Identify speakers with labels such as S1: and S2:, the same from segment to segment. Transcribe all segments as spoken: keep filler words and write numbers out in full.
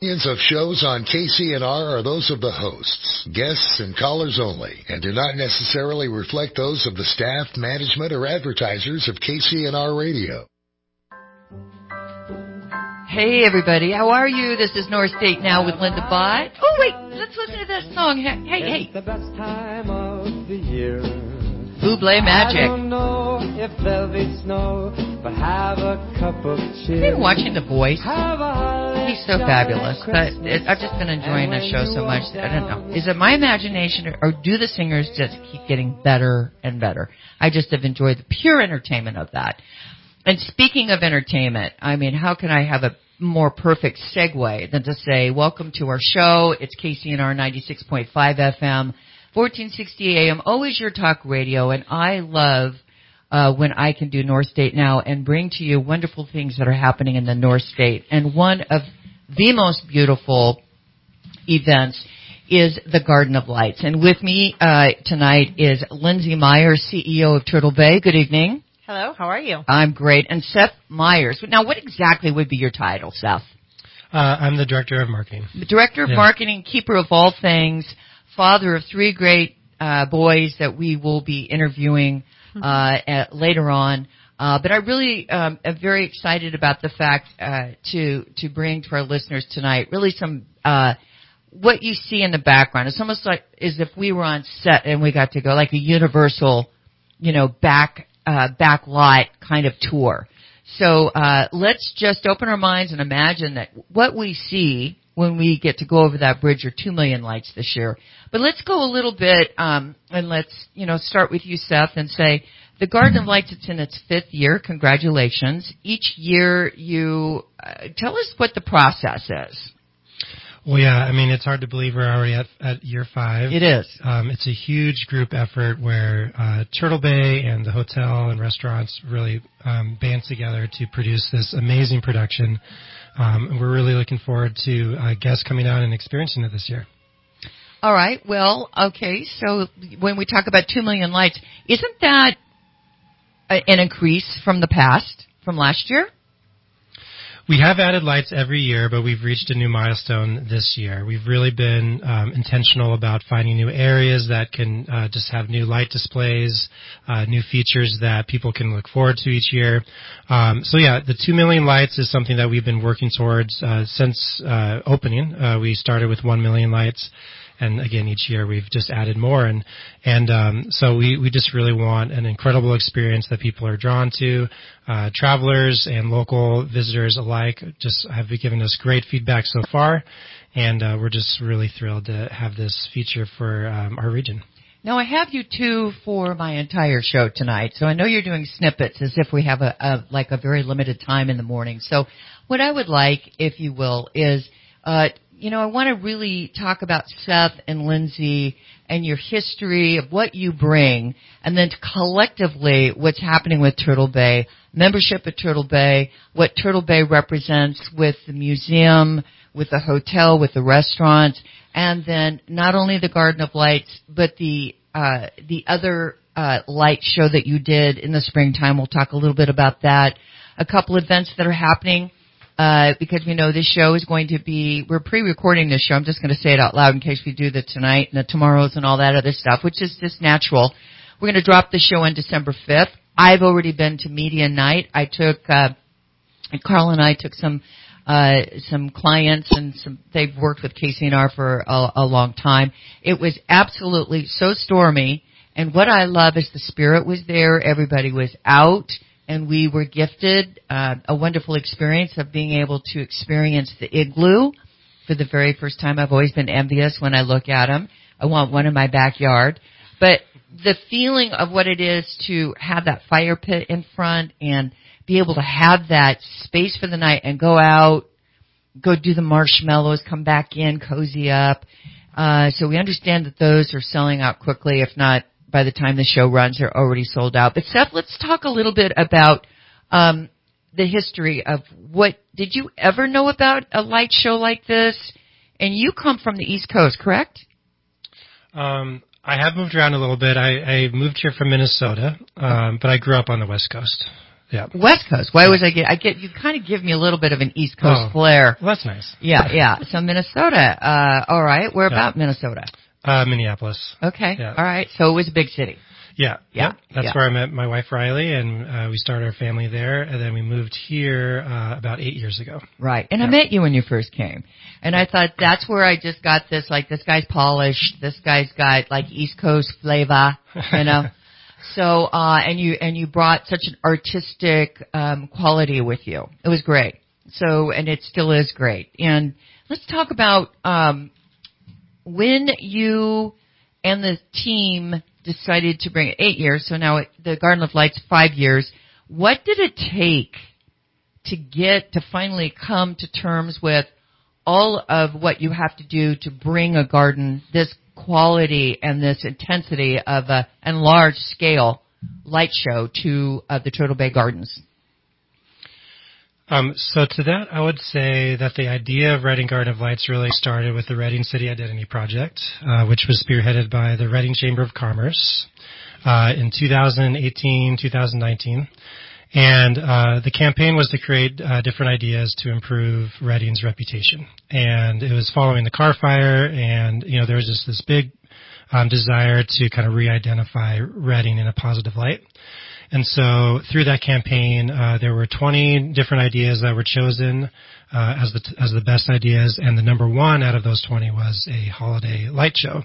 S1: Opinions of shows on K C N R are those of the hosts, guests, and callers only, and do not necessarily reflect those of the staff, management, or advertisers of K C N R Radio.
S2: Hey, everybody. How are you? This is North State Now with Linda Bott. Oh, wait. Let's listen to that song. Hey, hey.
S3: It's the best time of the year.
S2: Buble Magic.
S3: I don't know if there'll be snow, but have a cup of cheer.
S2: I've been watching The Voice.
S3: He's
S2: so fabulous, but it, I've just been enjoying the show so much that I don't know. Is it my imagination, or, or do the singers just keep getting better and better? I just have enjoyed the pure entertainment of that. And speaking of entertainment, I mean, how can I have a more perfect segue than to say, welcome to our show. It's K C N R ninety-six point five F M, fourteen sixty A M, always your talk radio, and I love uh when I can do North State Now and bring to you wonderful things that are happening in the North State. And one of the most beautiful events is the Garden of Lights. And with me uh tonight is Lindsay Myers, C E O of Turtle Bay. Good evening.
S4: Hello, how are you?
S2: I'm great. And Seth Myers. Now, what exactly would be your title, Seth?
S5: Uh, I'm the Director of Marketing.
S2: The Director of yeah. Marketing, keeper of all things, father of three great uh, boys that we will be interviewing uh, at, later on. Uh, but I really um, am very excited about the fact uh, to to bring to our listeners tonight really some uh, what you see in the background. It's almost like as if we were on set and we got to go like a Universal, you know, back uh, back lot kind of tour. So uh, let's just open our minds and imagine that what we see when we get to go over that bridge are two million lights this year. But let's go a little bit um, and let's you know start with you, Seth, and say the Garden of Lights. It's in its fifth year. Congratulations! Each year, you uh, tell us what the process is.
S5: Well, yeah, I mean, it's hard to believe we're already at, at year five.
S2: It is.
S5: Um, it's a huge group effort where uh, Turtle Bay and the hotel and restaurants really um, band together to produce this amazing production. Um, and we're really looking forward to uh, guests coming out and experiencing it this year.
S2: All right. Well, okay. So when we talk about two million lights, isn't that a, an increase from the past, from last year?
S5: We have added lights every year, but we've reached a new milestone this year. We've really been um, intentional about finding new areas that can uh, just have new light displays, uh, new features that people can look forward to each year. Um, so yeah, the two million lights is something that we've been working towards uh, since uh, opening. Uh, we started with one million lights. And again, each year we've just added more, and and um, so we, we just really want an incredible experience that people are drawn to. Uh, travelers and local visitors alike just have given us great feedback so far, and uh, we're just really thrilled to have this feature for um, our region.
S2: Now, I have you two for my entire show tonight, so I know you're doing snippets as if we have a, a like a very limited time in the morning. So what I would like, if you will, is uh you know, I want to really talk about Seth and Lindsay and your history of what you bring, and then collectively what's happening with Turtle Bay, membership at Turtle Bay, what Turtle Bay represents with the museum, with the hotel, with the restaurants, and then not only the Garden of Lights, but the uh, the other uh, light show that you did in the springtime. We'll talk a little bit about that. A couple events that are happening. Uh, because we know this show is going to be, we're pre-recording this show. I'm just going to say it out loud in case we do the tonight and the tomorrows and all that other stuff, which is just natural. We're going to drop the show on December fifth. I've already been to media night. I took, uh, Carl and I took some, uh, some clients and some, they've worked with K C N R for a, a long time. It was absolutely so stormy. And what I love is the spirit was there. Everybody was out. And we were gifted uh, a wonderful experience of being able to experience the igloo for the very first time. I've always been envious when I look at them. I want one in my backyard. But the feeling of what it is to have that fire pit in front and be able to have that space for the night and go out, go do the marshmallows, come back in, cozy up. Uh, so we understand that those are selling out quickly, if not by the time the show runs, they're already sold out. But Seth, let's talk a little bit about um, the history of what, did you ever know about a light show like this? And you come from the East Coast, correct?
S5: Um, I have moved around a little bit. I, I moved here from Minnesota, um, but I grew up on the West Coast. Yeah.
S2: West Coast. Why
S5: yeah.
S2: was I get? I get you kind of give me a little bit of an East Coast
S5: oh,
S2: flair.
S5: Well, that's nice.
S2: Yeah, yeah. So Minnesota. Uh, all right. Where
S5: yeah.
S2: about Minnesota?
S5: Uh, Minneapolis.
S2: Okay.
S5: Yeah.
S2: All right. So it was a big city.
S5: Yeah.
S2: Yeah.
S5: Yep. That's
S2: yeah.
S5: where I met my wife Riley, and uh, we started our family there, and then we moved here uh, about eight years ago.
S2: Right. And
S5: yeah.
S2: I met you when you first came, and I thought that's where I just got this. Like, this guy's polished. This guy's got like East Coast flavor, you know. So, uh, and you and you brought such an artistic um, quality with you. It was great. So, and it still is great. And let's talk about um, when you and the team decided to bring it eight years. So now it, the Garden of Lights five years. What did it take to get to finally come to terms with all of what you have to do to bring a garden this quality and this intensity of a and large scale light show to uh, the Turtle Bay Gardens?
S5: Um, so to that, I would say that the idea of Reading Garden of Lights really started with the Reading City Identity Project, uh, which was spearheaded by the Reading Chamber of Commerce uh, in two thousand eighteen, two thousand nineteen. And uh, the campaign was to create uh, different ideas to improve Reading's reputation. And it was following the Carr Fire, and you know there was just this big um, desire to kind of re-identify Reading in a positive light. And so through that campaign, uh, there were twenty different ideas that were chosen uh, as the as the best ideas, and the number one out of those twenty was a holiday light show.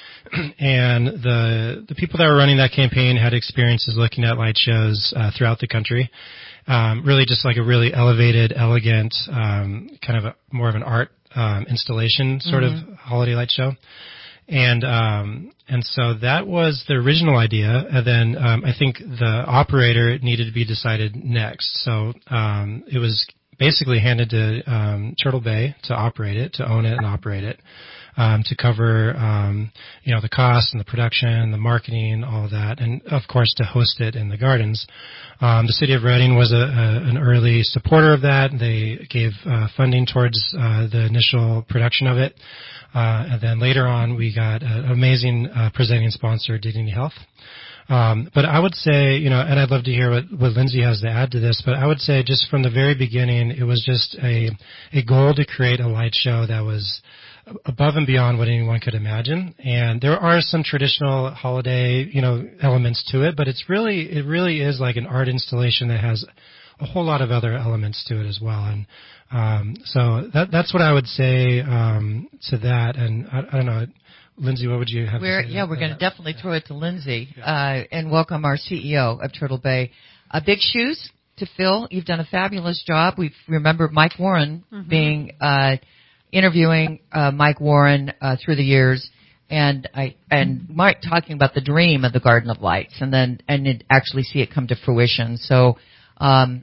S5: And the the people that were running that campaign had experiences looking at light shows uh, throughout the country. Um, really, just like a really elevated, elegant, um, kind of a, more of an art um, installation sort mm-hmm. of holiday light show. And um, and so that was the original idea, and then um, I think the operator needed to be decided next. So um, it was basically handed to um, Turtle Bay to operate it, to own it and operate it, um, to cover um, you know the cost and the production, the marketing, all of that, and of course to host it in the gardens. Um, the City of Reading was a, a, an early supporter of that. They gave uh, funding towards uh, the initial production of it. Uh, and then later on, we got an amazing uh, presenting sponsor, Dignity Health. Um, but I would say, you know, and I'd love to hear what, what Lindsay has to add to this, but I would say just from the very beginning, it was just a, a goal to create a light show that was above and beyond what anyone could imagine. And there are some traditional holiday, you know, elements to it, but it's really, it really is like an art installation that has a whole lot of other elements to it as well. And Um, so that, that's what I would say um, to that. And I, I don't know, Lindsay, what would you have
S2: we're,
S5: to say?
S2: Yeah, we're going to definitely yeah. throw it to Lindsay yeah. uh, and welcome our C E O of Turtle Bay. Uh, big shoes to fill. You've done a fabulous job. We remember Mike Warren mm-hmm. being uh, interviewing uh, Mike Warren uh, through the years, and I and Mike talking about the dream of the Garden of Lights, and then and it actually see it come to fruition. So um,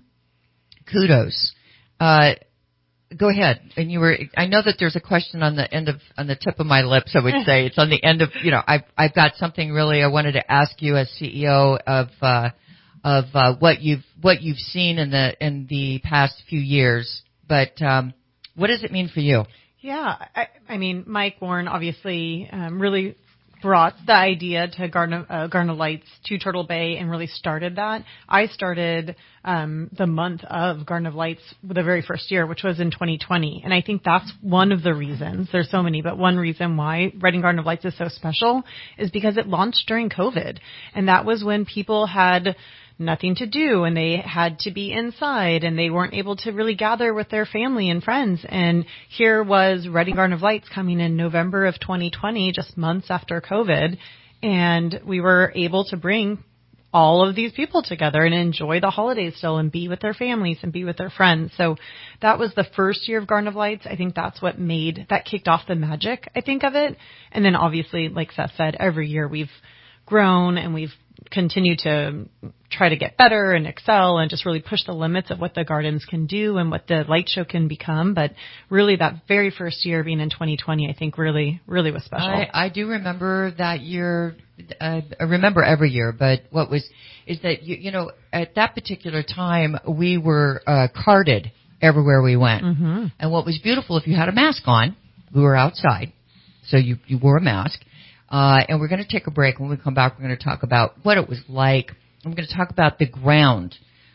S2: kudos. Uh, Go ahead. And you were, I know that there's a question on the end of, on the tip of my lips, I would say. It's on the end of, you know, I've, I've got something really I wanted to ask you as C E O of, uh, of, uh, what you've, what you've seen in the, in the past few years. But, um, what does it mean for you?
S4: Yeah. I, I mean, Mike Warren obviously, um, really brought the idea to Garden, uh, Garden of Lights to Turtle Bay and really started that. I started um, the month of Garden of Lights the very first year, which was in twenty twenty. And I think that's one of the reasons, there's so many, but one reason why Reading Garden of Lights is so special is because it launched during COVID. And that was when people had nothing to do and they had to be inside and they weren't able to really gather with their family and friends. And here was Reading Garden of Lights coming in November of twenty twenty, just months after COVID. And we were able to bring all of these people together and enjoy the holidays still and be with their families and be with their friends. So that was the first year of Garden of Lights. I think that's what made, that kicked off the magic, I think, of it. And then obviously, like Seth said, every year we've grown and we've continued to try to get better and excel and just really push the limits of what the gardens can do and what the light show can become. But really that very first year being in twenty twenty, I think really, really was special.
S2: I, I do remember that year. Uh, I remember every year, but what was, is that, you, you know, at that particular time we were uh, carded everywhere we went. Mm-hmm. And what was beautiful, if you had a mask on, we were outside. So you, you wore a mask. Uh, and we're going to take a break. When we come back, we're going to talk about what it was like. I'm going to talk about the ground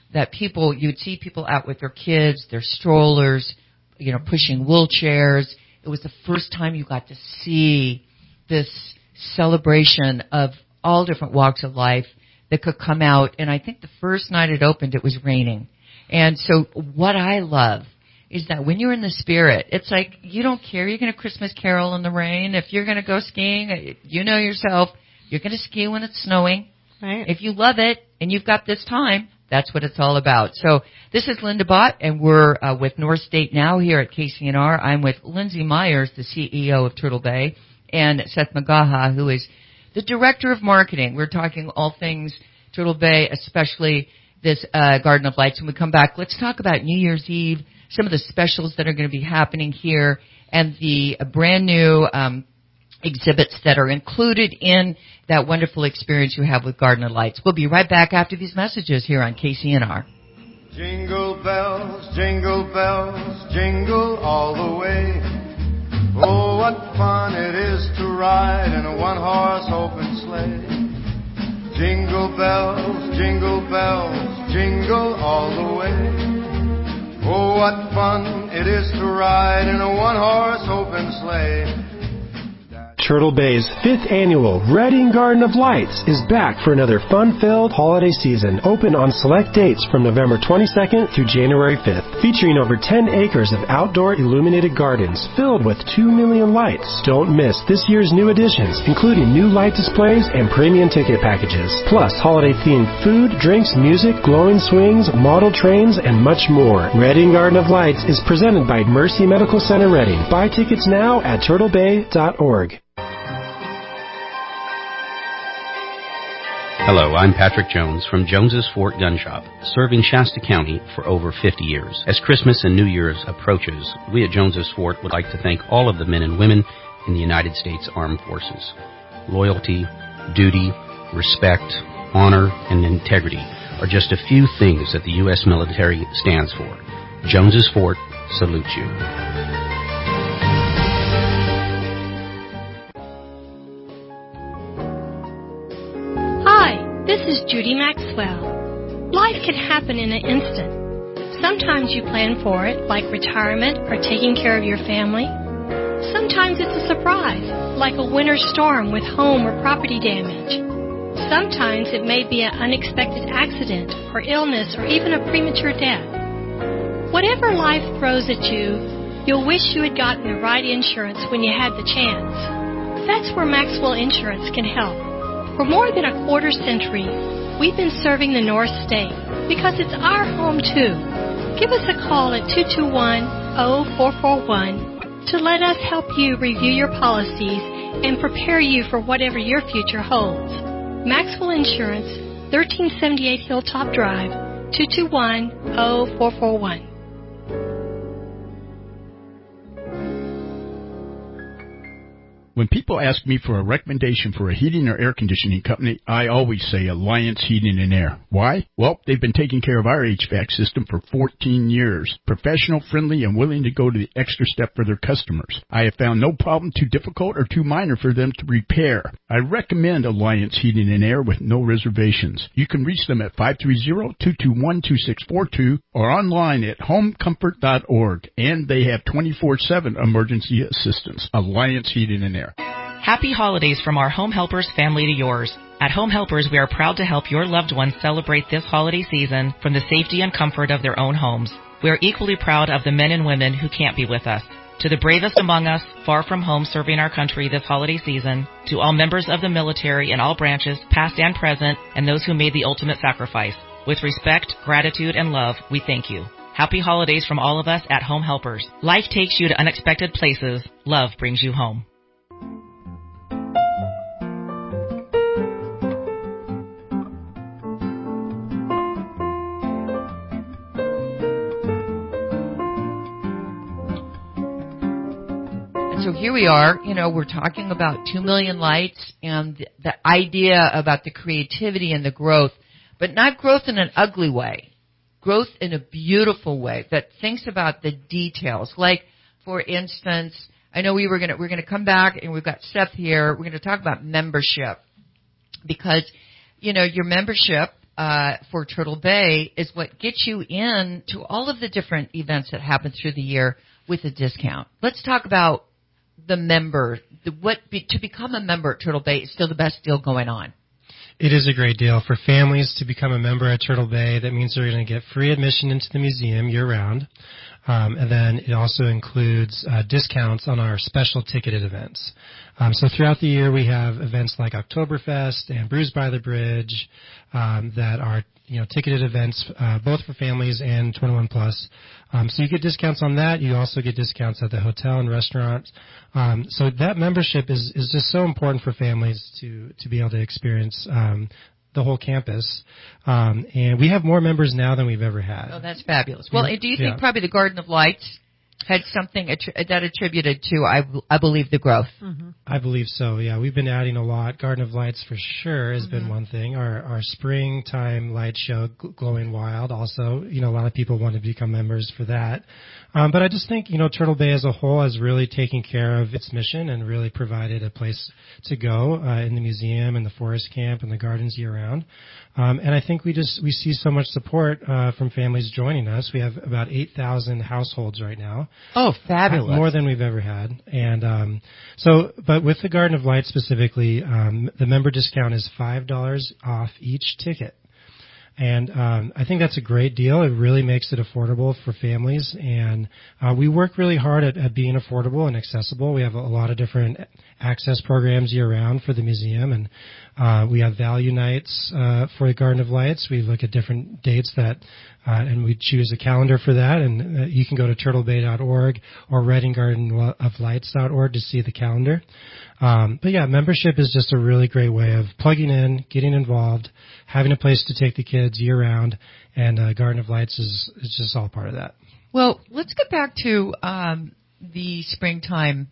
S2: that people, you'd see people out with their kids, their strollers, you know, pushing wheelchairs. It was the first time you got to see this celebration of all different walks of life that could come out. And I think the first night it opened, it was raining. And so what I love is that when you're in the spirit, it's like you don't care. You're going to Christmas carol in the rain. If you're going to go skiing, you know yourself, you're going to ski when it's snowing.
S4: Right.
S2: If you love it and you've got this time, that's what it's all about. So this is Linda Bott, and we're uh, with North State Now here at K C N R. I'm with Lindsay Myers, the C E O of Turtle Bay, and Seth Magaha, who is the Director of Marketing. We're talking all things Turtle Bay, especially this uh, Garden of Lights. When we come back, let's talk about New Year's Eve, some of the specials that are going to be happening here, and the uh, brand new um, exhibits that are included in that wonderful experience you have with Garden of Lights. We'll be right back after these messages here on K C N R.
S6: Jingle bells, jingle bells, jingle all the way. Oh, what fun it is to ride in a one-horse open sleigh. Jingle bells, jingle bells, jingle all the way. Oh, what fun it is to ride in a one-horse open sleigh.
S7: Turtle Bay's fifth annual Reading Garden of Lights is back for another fun-filled holiday season, open on select dates from November twenty-second through January fifth, featuring over ten acres of outdoor illuminated gardens filled with two million lights. Don't miss this year's new additions, including new light displays and premium ticket packages, plus holiday-themed food, drinks, music, glowing swings, model trains, and much more. Reading Garden of Lights is presented by Mercy Medical Center Reading. Buy tickets now at turtle bay dot org.
S8: Hello, I'm Patrick Jones from Jones's Fort Gun Shop, serving Shasta County for over fifty years. As Christmas and New Year's approaches, we at Jones's Fort would like to thank all of the men and women in the United States Armed Forces. Loyalty, duty, respect, honor, and integrity are just a few things that the U S military stands for. Jones's Fort salutes you.
S9: This is Judy Maxwell. Life can happen in an instant. Sometimes you plan for it, like retirement or taking care of your family. Sometimes it's a surprise, like a winter storm with home or property damage. Sometimes it may be an unexpected accident or illness or even a premature death. Whatever life throws at you, you'll wish you had gotten the right insurance when you had the chance. That's where Maxwell Insurance can help. For more than a quarter century, we've been serving the North State because it's our home too. Give us a call at two two one, zero four four one to let us help you review your policies and prepare you for whatever your future holds. Maxwell Insurance, thirteen seventy-eight Hilltop Drive, two two one, zero four four one.
S10: When people ask me for a recommendation for a heating or air conditioning company, I always say Alliance Heating and Air. Why? Well, they've been taking care of our H V A C system for fourteen years. Professional, friendly, and willing to go to the extra step for their customers. I have found no problem too difficult or too minor for them to repair. I recommend Alliance Heating and Air with no reservations. You can reach them at five three zero, two two one, two six four two or online at home comfort dot org. And they have twenty-four seven emergency assistance. Alliance Heating and Air.
S11: Happy holidays from our Home Helpers family to yours. At Home Helpers, we are proud to help your loved ones celebrate this holiday season from the safety and comfort of their own homes. We are equally proud of the men and women who can't be with us. To the bravest among us, far from home serving our country this holiday season, to all members of the military in all branches, past and present, and those who made the ultimate sacrifice. With respect, gratitude, and love, we thank you. Happy holidays from all of us at Home Helpers. Life takes you to unexpected places. Love brings you home.
S2: So here we are, you know, we're talking about two million lights and the, the idea about the creativity and the growth, but not growth in an ugly way, growth in a beautiful way that thinks about the details. Like, for instance, I know we were going to, we're going to come back and we've got Seth here. We're going to talk about membership because, you know, your membership, uh, for Turtle Bay is what gets you in to all of the different events that happen through the year with a discount. Let's talk about the member. The, what be, to become a member at Turtle Bay is still the best deal going on.
S5: It is a great deal for families to become a member at Turtle Bay. That means they're going to get free admission into the museum year-round. Um, and then it also includes uh, discounts on our special ticketed events. Um, so throughout the year, we have events like Oktoberfest and Brews by the Bridge um, that are you know ticketed events, uh, both for families and twenty-one plus. Um, so you get discounts on that. You also get discounts at the hotel and restaurants. Um, so that membership is is just so important for families to to be able to experience Um, the whole campus, um, and we have more members now than we've ever had.
S2: Oh, that's fabulous. Well, do you think
S5: yeah.
S2: probably the Garden of Lights had something attri- that attributed to, I, I believe, the growth?
S5: Mm-hmm. I believe so, yeah. We've been adding a lot. Garden of Lights for sure has mm-hmm. been one thing. Our our springtime light show, Glowing Wild, also, you know, a lot of people want to become members for that. Um, but I just think, you know, Turtle Bay as a whole has really taken care of its mission and really provided a place to go uh, in the museum and the forest camp and the gardens year-round. Um, and I think we just we see so much support uh, from families joining us. We have about eight thousand households right now.
S2: Oh, fabulous.
S5: More than we've ever had. And um, so, but with the Garden of Light specifically, um, the member discount is five dollars off each ticket. And um, I think that's a great deal. It really makes it affordable for families. And uh, we work really hard at, at being affordable and accessible. We have a, a lot of different access programs year-round for the museum. And uh, we have value nights uh, for the Garden of Lights. We look at different dates that, uh, and we choose a calendar for that. And uh, you can go to turtle bay dot org or reading garden of lights dot org to see the calendar. Um, but yeah, membership is just a really great way of plugging in, getting involved, having a place to take the kids year round, and uh, Garden of Lights is, is just all part of that.
S2: Well, let's get back to um, the springtime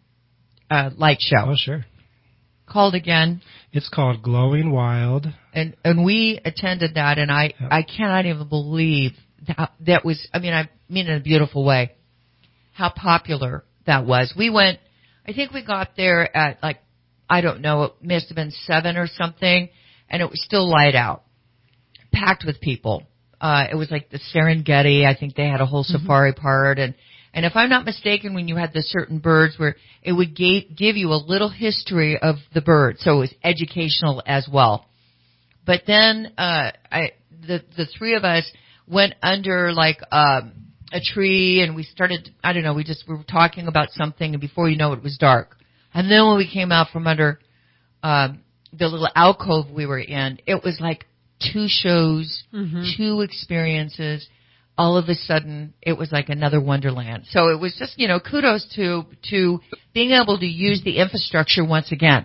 S2: uh, light show.
S5: Oh, sure.
S2: Called again?
S5: It's called Glowing Wild.
S2: And and we attended that, and I, yep. I cannot even believe that that was, I mean, I mean in a beautiful way, how popular that was. We went, I think we got there at like, I don't know, it must have been seven or something, and it was still light out, packed with people. Uh, it was like the Serengeti. I think they had a whole mm-hmm. safari part, and and if I'm not mistaken, when you had the certain birds where it would ga- give you a little history of the bird, so it was educational as well. But then uh, I, the the three of us went under like um, a tree, and we started. I don't know. We just we were talking about something, and before you know it, it was dark. And then when we came out from under um, the little alcove we were in, it was like two shows, mm-hmm. two experiences. All of a sudden, it was like another wonderland. So it was just, you know, kudos to to being able to use the infrastructure once again.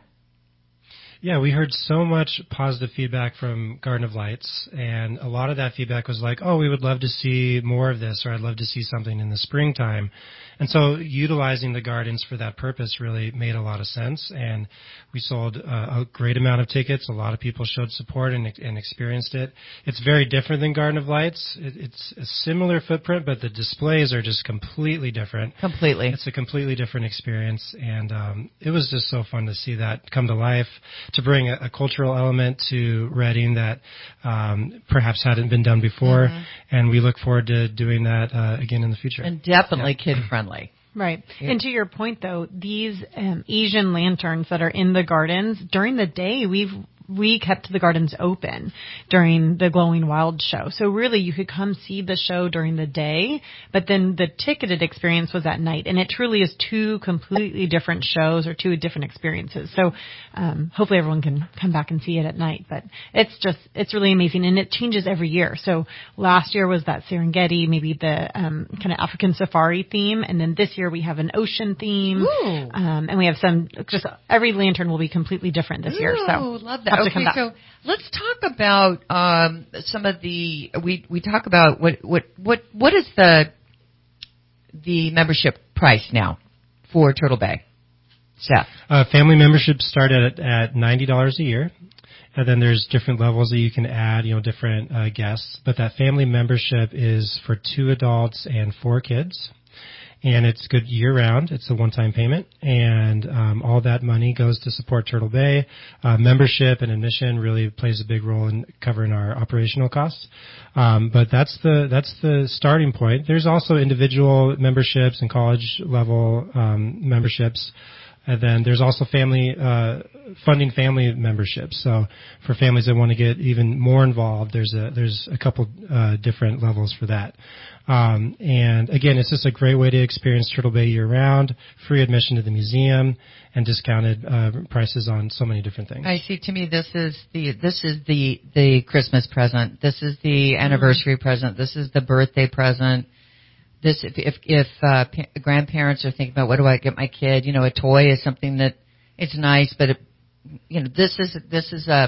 S5: Yeah, we heard so much positive feedback from Garden of Lights, and a lot of that feedback was like, oh, we would love to see more of this, or I'd love to see something in the springtime. And so utilizing the gardens for that purpose really made a lot of sense, and we sold uh, a great amount of tickets. A lot of people showed support and, and experienced it. It's very different than Garden of Lights. It, it's a similar footprint, but the displays are just completely different.
S2: Completely.
S5: It's a completely different experience, and um, it was just so fun to see that come to life, to bring a, a cultural element to Reading that um, perhaps hadn't been done before, mm-hmm. and we look forward to doing that uh, again in the future.
S2: And definitely yeah. kid-friendly.
S4: Right. Yeah. And to your point, though, these um, Asian lanterns that are in the gardens, during the day, we've we kept the gardens open during the Glowing Wild show. So really, you could come see the show during the day, but then the ticketed experience was at night. And it truly is two completely different shows or two different experiences. So um, hopefully everyone can come back and see it at night. But it's just, it's really amazing. And it changes every year. So last year was that Serengeti, maybe the um, kind of African safari theme. And then this year we have an ocean theme. Um, and we have some, just every lantern will be completely different this
S2: Ooh,
S4: year. So
S2: love that. Okay, so let's talk about um, some of the we we talk about what what what what is the the membership price now for Turtle Bay, Seth?
S5: Uh, family memberships start at at ninety dollars a year, and then there's different levels that you can add, you know, different uh, guests. But that family membership is for two adults and four kids. and it's good year-round. It's a one-time payment, and um, all that money goes to support Turtle Bay. Uh, membership and admission really plays a big role in covering our operational costs. Um, but that's the that's the starting point. There's also individual memberships and college-level um, memberships. And then there's also family, uh, funding family memberships. So for families that want to get even more involved, there's a, there's a couple, uh, different levels for that. Um, and again, it's just a great way to experience Turtle Bay year round, free admission to the museum, and discounted, uh, prices on so many different things.
S2: I see. To me, this is the, this is the, the Christmas present. This is the anniversary mm-hmm. present. This is the birthday present. This, if if, if uh, pa- grandparents are thinking about what do I get my kid, you know, a toy is something that it's nice, but it, you know, this is this is a,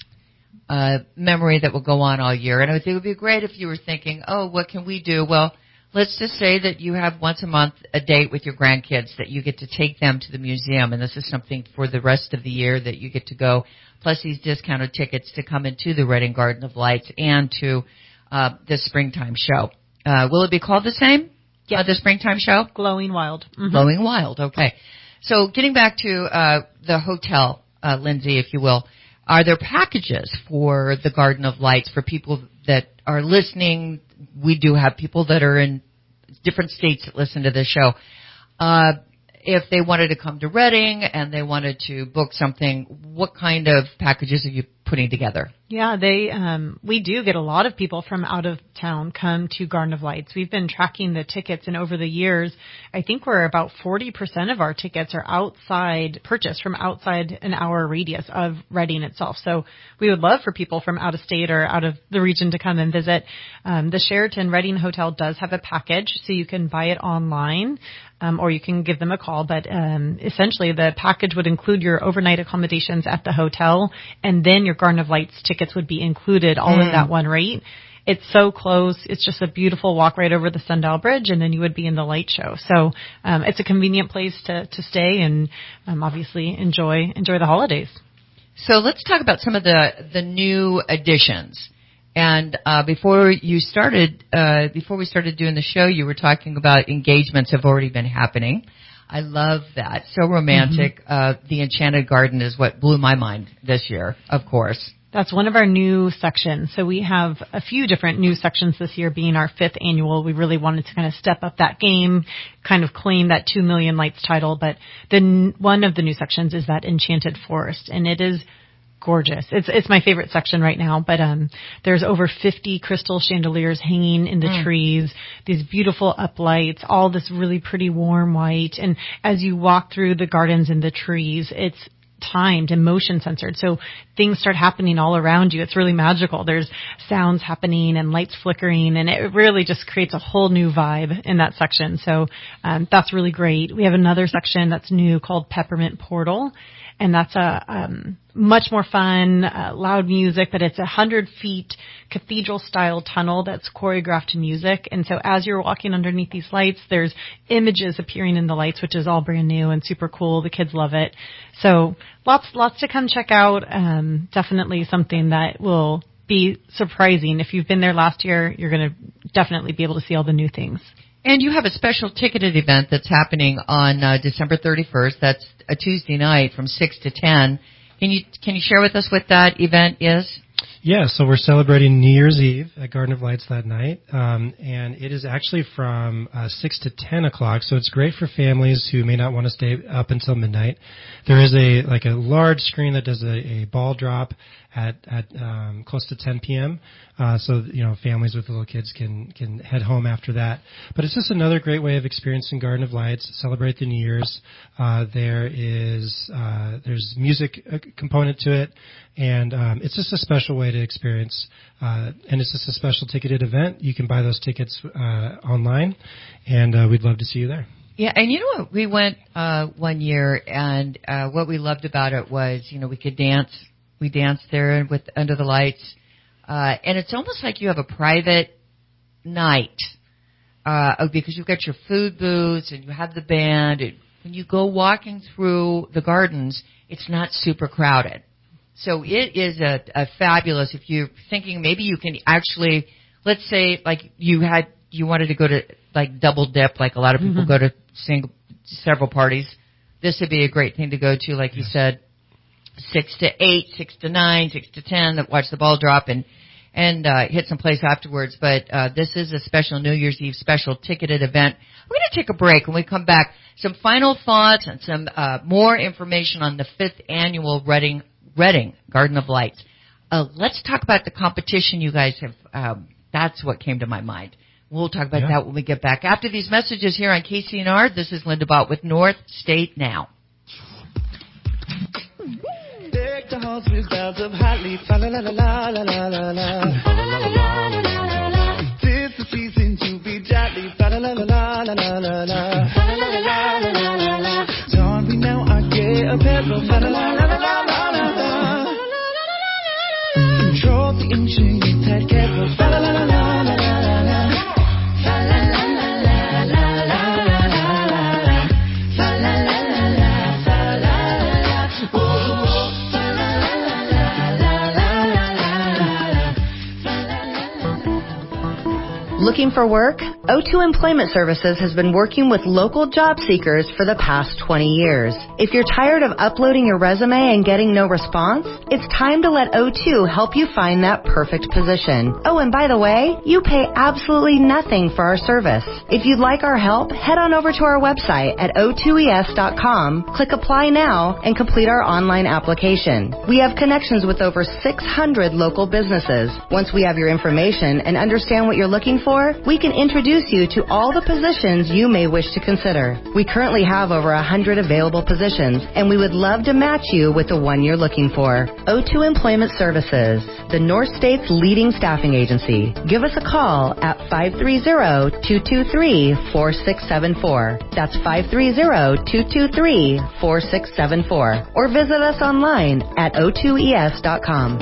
S2: a memory that will go on all year. And I think it would be great if you were thinking, oh, what can we do? Well, let's just say that you have once a month a date with your grandkids that you get to take them to the museum, and this is something for the rest of the year that you get to go. Plus these discounted tickets to come into the Reading Garden of Lights and to uh, the springtime show. Uh, will it be called the same?
S4: Yes.
S2: Uh, the springtime show?
S4: Glowing Wild. Mm-hmm.
S2: Glowing Wild, okay. So getting back to uh, the hotel, uh, Lindsay, if you will, are there packages for the Garden of Lights for people that are listening? We do have people that are in different states that listen to this show. Uh, if they wanted to come to Reading and they wanted to book something, what kind of packages are you putting together?
S4: Yeah, they um we do get a lot of people from out of town come to Garden of Lights. We've been tracking the tickets, and over the years, I think we're about forty percent of our tickets are outside, purchased from outside an hour radius of Reading itself. So we would love for people from out of state or out of the region to come and visit. Um, the Sheraton Reading Hotel does have a package, so you can buy it online. Um, or you can give them a call, but um, essentially the package would include your overnight accommodations at the hotel, and then your Garden of Lights tickets would be included all mm. in that one rate. It's so close. It's just a beautiful walk right over the Sundial Bridge, and then you would be in the light show. So um, it's a convenient place to, to stay and um, obviously enjoy enjoy the holidays.
S2: So let's talk about some of the, the new additions. And uh, before you started, uh, before we started doing the show, you were talking about engagements have already been happening. I love that. So romantic. Mm-hmm. Uh, the Enchanted Garden is what blew my mind this year, of course.
S4: That's one of our new sections. So we have a few different new sections this year, being our fifth annual. We really wanted to kind of step up that game, kind of claim that two million lights title. But then one of the new sections is that Enchanted Forest, and it is gorgeous. It's it's my favorite section right now, but um there's over fifty crystal chandeliers hanging in the mm. trees, these beautiful uplights, all this really pretty warm white, and as you walk through the gardens and the trees, it's timed and motion censored, so things start happening all around you. It's really magical. There's sounds happening and lights flickering, and it really just creates a whole new vibe in that section. So um, that's really great. We have another section that's new called Peppermint Portal, and that's a um, much more fun, uh, loud music, but it's a hundred feet cathedral-style tunnel that's choreographed to music. And so as you're walking underneath these lights, there's images appearing in the lights, which is all brand new and super cool. The kids love it. So lots, lots to come check out. Um, definitely something that will be surprising. If you've been there last year, you're going to definitely be able to see all the new things.
S2: And you have a special ticketed event that's happening on uh, December thirty-first. That's a Tuesday night from six to ten. Can you can you share with us what that event is?
S5: Yeah, so we're celebrating New Year's Eve at Garden of Lights that night, um, and it is actually from uh, six to ten o'clock, so it's great for families who may not want to stay up until midnight. There is a like a large screen that does a, a ball drop at at um, close to ten p.m., uh, so you know families with little kids can can head home after that. But it's just another great way of experiencing Garden of Lights. Celebrate the New Year's. Uh, there is uh, there's music component to it, and um, it's just a special way to experience. Uh, and it's just a special ticketed event. You can buy those tickets uh, online, and uh, we'd love to see you there.
S2: Yeah, and you know what? We went uh, one year, and uh, what we loved about it was, you know, we could dance. We danced there with under the lights, uh, and it's almost like you have a private night uh, because you've got your food booths and you have the band. And when you go walking through the gardens, it's not super crowded. So it is a, a fabulous. If you're thinking maybe you can actually, let's say, like you had, you wanted to go to like double dip, like a lot of people mm-hmm. go to single, several parties. This would be a great thing to go to, like yes. you said, six to eight, six to nine, six to ten, watch the ball drop and, and, uh, hit some place afterwards. But, uh, this is a special New Year's Eve special ticketed event. We're going to take a break. When we come back, some final thoughts and some, uh, more information on the fifth annual Reading, Reading Garden of Lights. Uh, let's talk about the competition you guys have, um, that's what came to my mind. We'll talk about yeah. that when we get back. After these messages here on K C N R, this is Linda Bott with North State Now.
S12: Deck the halls with bells of hot leaf, la la la la la la la la. Tis the season to be jolly, la la la la la la la la. Don't we now I get a pebble, la la la la la la la. Control the engine, tight careful, la la la la la.
S13: Looking for work? O two Employment Services has been working with local job seekers for the past twenty years. If you're tired of uploading your resume and getting no response, it's time to let O two help you find that perfect position. Oh, and by the way, you pay absolutely nothing for our service. If you'd like our help, head on over to our website at O two E S dot com, click Apply Now, and complete our online application. We have connections with over six hundred local businesses. Once we have your information and understand what you're looking for, we can introduce you to all the positions you may wish to consider. We currently have over one hundred available positions, and we would love to match you with the one you're looking for. O two Employment Services, the North State's leading staffing agency. Give us a call at five three zero, two two three, four six seven four. That's five three zero, two two three, four six seven four. Or visit us online at O two E S dot com.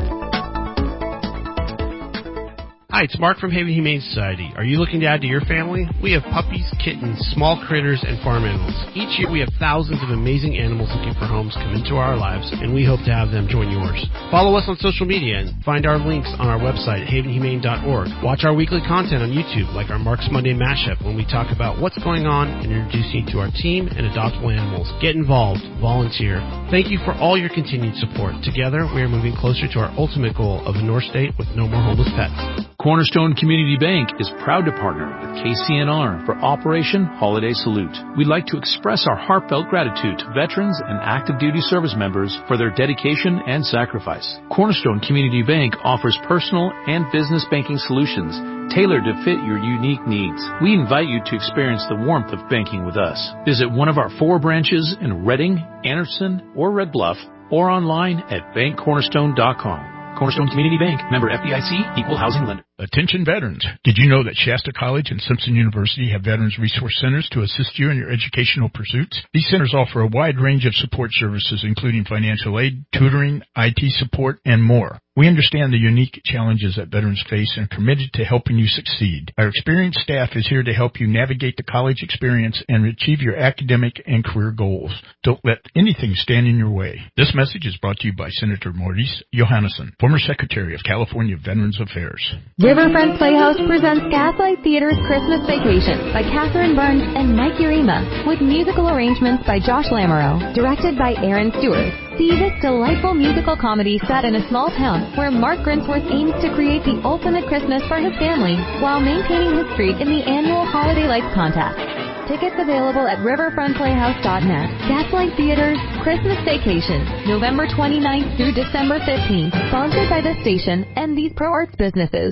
S14: Hi, it's Mark from Haven Humane Society. Are you looking to add to your family? We have puppies, kittens, small critters, and farm animals. Each year we have thousands of amazing animals looking for homes come into our lives, and we hope to have them join yours. Follow us on social media and find our links on our website at haven humane dot org. Watch our weekly content on YouTube, like our Mark's Monday Mashup, when we talk about what's going on and introduce you to our team and adoptable animals. Get involved. Volunteer. Thank you for all your continued support. Together, we are moving closer to our ultimate goal of a North State with no more homeless pets.
S15: Cornerstone Community Bank is proud to partner with K C N R for Operation Holiday Salute. We'd like to express our heartfelt gratitude to veterans and active duty service members for their dedication and sacrifice. Cornerstone Community Bank offers personal and business banking solutions tailored to fit your unique needs. We invite you to experience the warmth of banking with us. Visit one of our four branches in Reading, Anderson, or Red Bluff, or online at bank cornerstone dot com. Cornerstone Community Bank, member F D I C, equal housing lender.
S10: Attention veterans. Did you know that Shasta College and Simpson University have Veterans Resource Centers to assist you in your educational pursuits? These centers offer a wide range of support services, including financial aid, tutoring, I T support, and more. We understand the unique challenges that veterans face and are committed to helping you succeed. Our experienced staff is here to help you navigate the college experience and achieve your academic and career goals. Don't let anything stand in your way. This message is brought to you by Senator Maurice Johannesson, former Secretary of California Veterans Affairs.
S16: Riverfront Playhouse presents Gaslight Theater's Christmas Vacation by Catherine Burns and Mike Urema, with musical arrangements by Josh Lamoureux, directed by Aaron Stewart. See this delightful musical comedy set in a small town where Mark Grinsworth aims to create the ultimate Christmas for his family while maintaining his streak in the annual Holiday Lights contest. Tickets available at riverfront playhouse dot net. Gaslight Theater's Christmas Vacation, November twenty-ninth through December fifteenth, sponsored by the station and these Pro Arts businesses.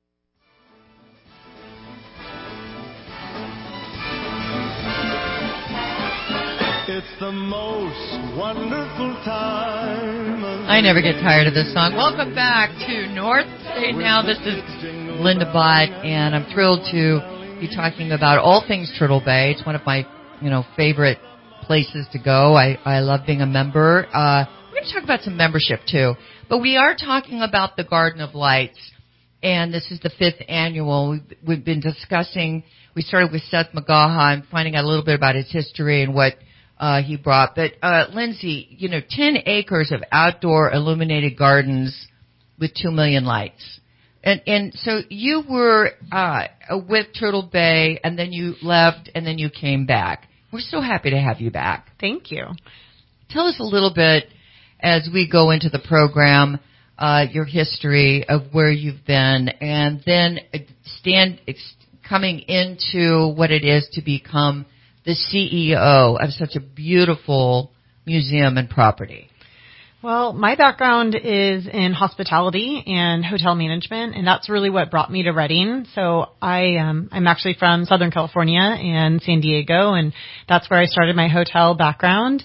S6: It's the most wonderful time.
S2: I never get tired of this song. Welcome back to North State Now. This is Linda Bott, and I'm thrilled to be talking about all things Turtle Bay. It's one of my, you know, favorite places to go. I, I love being a member. Uh, we're going to talk about some membership too, but we are talking about the Garden of Lights, and this is the fifth annual. We've, we've been discussing. We started with Seth McGaha and finding out a little bit about his history and what Uh, he brought. But, uh, Lindsay, you know, ten acres of outdoor illuminated gardens with two million lights. And and so you were uh, with Turtle Bay, and then you left, and then you came back. We're so happy to have you back.
S4: Thank you.
S2: Tell us a little bit as we go into the program, uh, your history of where you've been, and then stand ex- coming into what it is to become the C E O of such a beautiful museum and property.
S4: Well, my background is in hospitality and hotel management, and that's really what brought me to Redding. So I, um, I'm actually from Southern California and San Diego, and that's where I started my hotel background.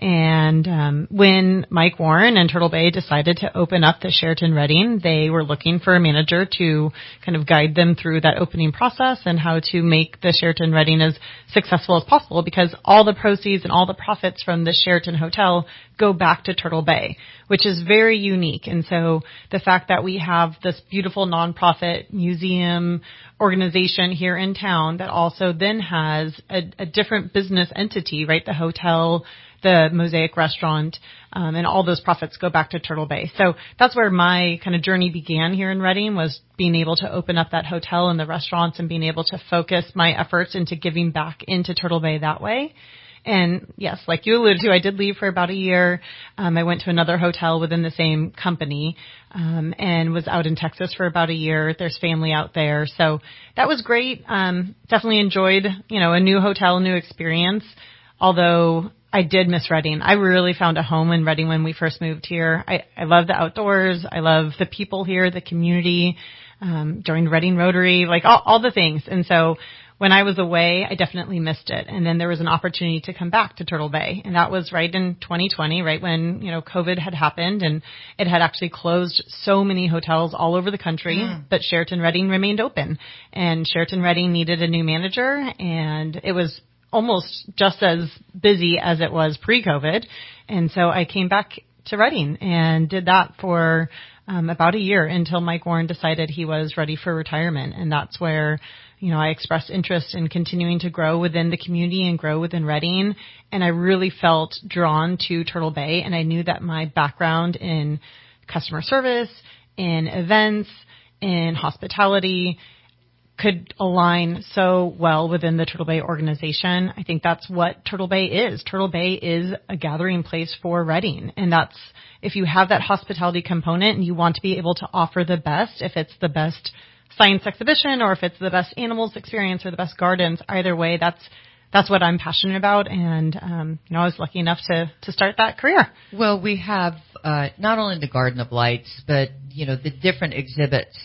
S4: And um, when Mike Warren and Turtle Bay decided to open up the Sheraton Redding, they were looking for a manager to kind of guide them through that opening process and how to make the Sheraton Redding as successful as possible, because all the proceeds and all the profits from the Sheraton Hotel go back to Turtle Bay, which is very unique. And so the fact that we have this beautiful nonprofit museum organization here in town that also then has a, a different business entity, right? The hotel, the Mosaic restaurant, um, and all those profits go back to Turtle Bay. So that's where my kind of journey began here in Redding, was being able to open up that hotel and the restaurants and being able to focus my efforts into giving back into Turtle Bay that way. And yes, like you alluded to, I did leave for about a year. Um, I went to another hotel within the same company, um, and was out in Texas for about a year. There's family out there. So that was great. Um, definitely enjoyed, you know, a new hotel, new experience. Although I did miss Redding. I really found a home in Redding when we first moved here. I, I love the outdoors. I love the people here, the community, um, joined Redding Rotary, like all, all the things. And so when I was away, I definitely missed it. And then there was an opportunity to come back to Turtle Bay. And that was right in twenty twenty, right when, you know, COVID had happened and it had actually closed so many hotels all over the country, mm. but Sheraton Redding remained open. And Sheraton Redding needed a new manager, and it was almost just as busy as it was pre-COVID. And so I came back to Redding and did that for um, about a year until Mike Warren decided he was ready for retirement. And that's where, you know, I expressed interest in continuing to grow within the community and grow within Redding. And I really felt drawn to Turtle Bay. And I knew that my background in customer service, in events, in hospitality could align so well within the Turtle Bay organization. I think that's what Turtle Bay is. Turtle Bay is a gathering place for Redding. And that's, if you have that hospitality component and you want to be able to offer the best, if it's the best science exhibition or if it's the best animals experience or the best gardens, either way, that's that's what I'm passionate about. And, um, you know, I was lucky enough to, to start that career.
S2: Well, we have uh, not only the Garden of Lights, but, you know, the different exhibits.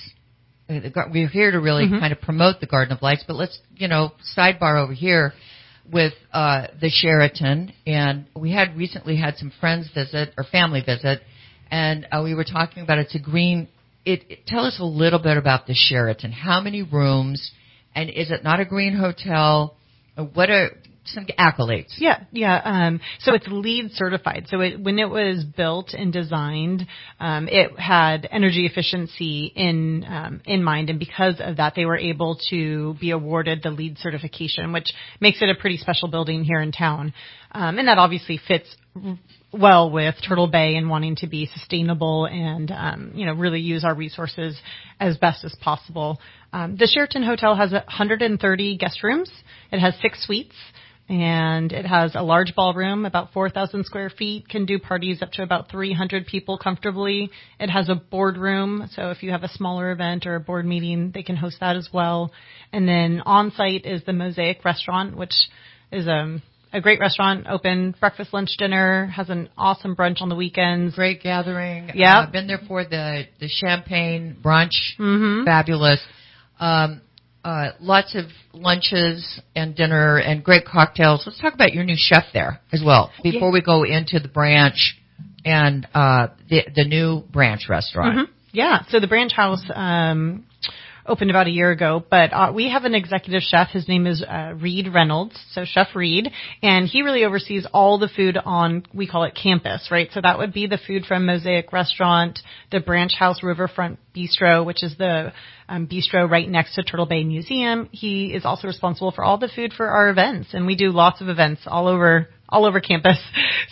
S2: We're here to really mm-hmm. kind of promote the Garden of Lights, but let's, you know, sidebar over here with uh, the Sheraton. And we had recently had some friends visit or family visit, and uh, we were talking about it's a green. It, it, tell us a little bit about the Sheraton. How many rooms, and is it not a green hotel? What are some accolades?
S4: Yeah, yeah. Um, so it's LEED certified. So it, when it was built and designed, um, it had energy efficiency in um, in mind, and because of that, they were able to be awarded the LEED certification, which makes it a pretty special building here in town. Um, and that obviously fits well with Turtle Bay and wanting to be sustainable and um, you know really use our resources as best as possible. Um, the Sheraton Hotel has one hundred thirty guest rooms. It has six suites. And it has a large ballroom, about four thousand square feet, can do parties up to about three hundred people comfortably. It has a boardroom, so if you have a smaller event or a board meeting, they can host that as well. And then on site is the Mosaic restaurant, which is a, a great restaurant, open breakfast, lunch, dinner, has an awesome brunch on the weekends.
S2: Great gathering.
S4: Yeah.
S2: Uh, I've been there for the, the champagne brunch.
S4: Mm-hmm.
S2: Fabulous. Um, Uh, lots of lunches and dinner and great cocktails. Let's talk about your new chef there as well before we go into the branch and uh, the the new branch restaurant.
S4: Mm-hmm. Yeah, so the branch house um, opened about a year ago, but uh, we have an executive chef. His name is uh, Reed Reynolds, so Chef Reed, and he really oversees all the food on, we call it campus, right? So that would be the food from Mosaic Restaurant, the Branch House Riverfront Bistro, which is the um, bistro right next to Turtle Bay Museum. He is also responsible for all the food for our events, and we do lots of events all over all over campus.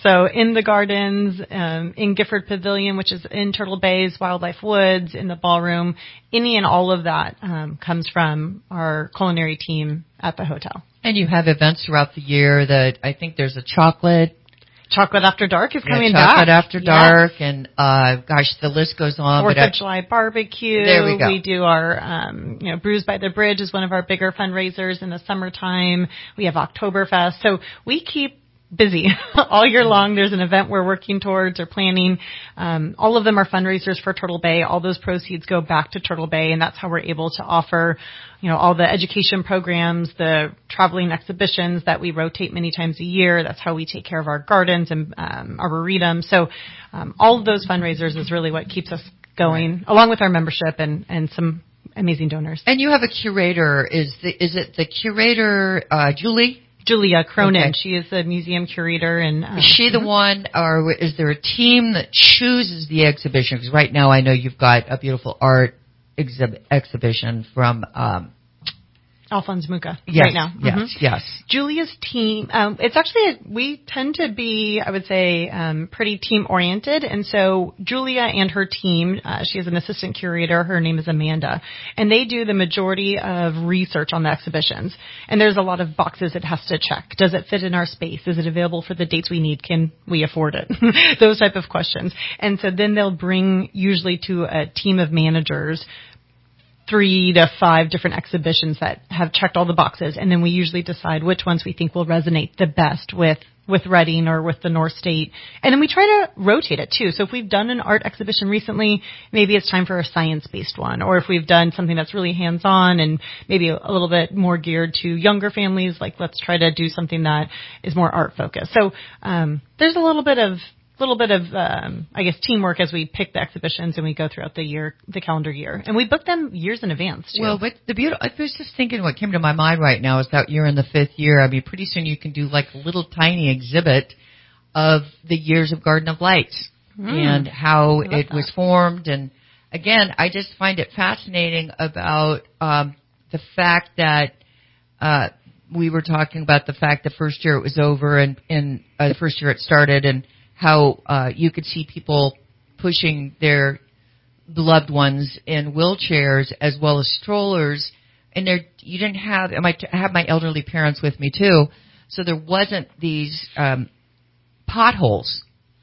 S4: So in the gardens, um, in Gifford Pavilion, which is in Turtle Bay's Wildlife Woods, in the ballroom, any and all of that um, comes from our culinary team at the hotel.
S2: And you have events throughout the year that I think there's a chocolate.
S4: Chocolate After Dark is coming
S2: yeah, Chocolate
S4: back.
S2: After Dark, yes. and uh, gosh, the list goes on.
S4: Fourth
S2: but
S4: of I, July barbecue.
S2: There we go.
S4: We do our, um, you know, Brews by the Bridge is one of our bigger fundraisers in the summertime. We have Oktoberfest, so we keep busy all year long. There's an event we're working towards or planning. Um, all of them are fundraisers for Turtle Bay. All those proceeds go back to Turtle Bay, and that's how we're able to offer, you know, all the education programs, the traveling exhibitions that we rotate many times a year. That's how we take care of our gardens and um, arboretum. So um, all of those fundraisers is really what keeps us going, right. along with our membership and, and some amazing donors.
S2: And you have a curator. Is the is it the curator, uh, Julie?
S4: Julia Cronin.
S2: Okay.
S4: She is the museum curator. And um,
S2: is she the one, or is there a team that chooses the exhibition? Because right now I know you've got a beautiful art exhibit exhibition from um,
S4: Alphonse Mucha
S2: yes,
S4: right now.
S2: Yes,
S4: mm-hmm.
S2: yes.
S4: Julia's team, um, it's actually, a, we tend to be, I would say, um, pretty team-oriented. And so Julia and her team, uh, she is an assistant curator. Her name is Amanda. And they do the majority of research on the exhibitions. And there's a lot of boxes it has to check. Does it fit in our space? Is it available for the dates we need? Can we afford it? Those type of questions. And so then they'll bring usually to a team of managers three to five different exhibitions that have checked all the boxes, and then we usually decide which ones we think will resonate the best with with Reading or with the North State. And then we try to rotate it too. So if we've done an art exhibition recently, maybe it's time for a science-based one. Or if we've done something that's really hands-on and maybe a little bit more geared to younger families, like let's try to do something that is more art-focused. So um, there's a little bit of little bit of, um, I guess, teamwork as we pick the exhibitions and we go throughout the year, the calendar year. And we book them years in advance, too.
S2: Well, but the beautiful, I was just thinking what came to my mind right now is that you're in the fifth year. I mean, pretty soon you can do like a little tiny exhibit of the years of Garden of Lights mm, and how it that. was formed. And again, I just find it fascinating about um, the fact that uh, we were talking about the fact the first year it was over and, and uh, the first year it started and how uh, you could see people pushing their loved ones in wheelchairs as well as strollers, and there you didn't have. I might have my elderly parents with me too, so there wasn't these um, potholes.